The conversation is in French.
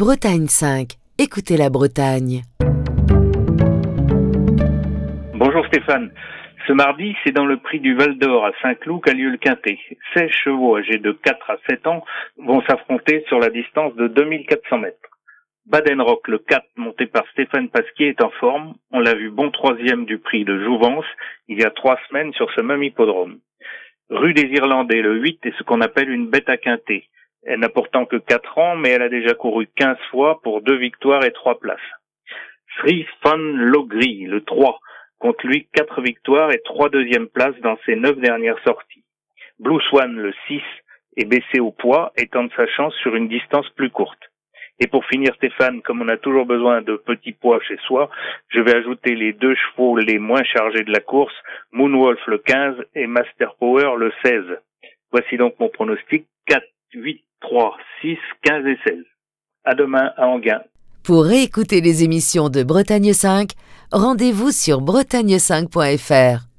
Bretagne 5. Écoutez la Bretagne. Bonjour Stéphane. Ce mardi, c'est dans le prix du Val d'Or à Saint-Cloud qu'a lieu le Quintet. 16 chevaux âgés de 4 à 7 ans vont s'affronter sur la distance de 2400 mètres. Badenrock, le 4, monté par Stéphane Pasquier, est en forme. On l'a vu bon troisième du prix de Jouvence il y a 3 semaines sur ce même hippodrome. Rue des Irlandais, le 8, est ce qu'on appelle une bête à quintet. Elle n'a pourtant que 4 ans, mais elle a déjà couru 15 fois pour 2 victoires et 3 places. Sri Fan Logri, le 3, compte lui 4 victoires et 3 deuxièmes places dans ses 9 dernières sorties. Blue Swan, le 6, est baissé au poids et tente sa chance sur une distance plus courte. Et pour finir Stéphane, comme on a toujours besoin de petits poids chez soi, je vais ajouter les 2 chevaux les moins chargés de la course, Moonwolf le 15 et Master Power le 16. Voici donc mon pronostic, 4, 8, 3, 6, 15 et 16. À demain à Enghien. Pour réécouter les émissions de Bretagne 5, rendez-vous sur bretagne5.fr.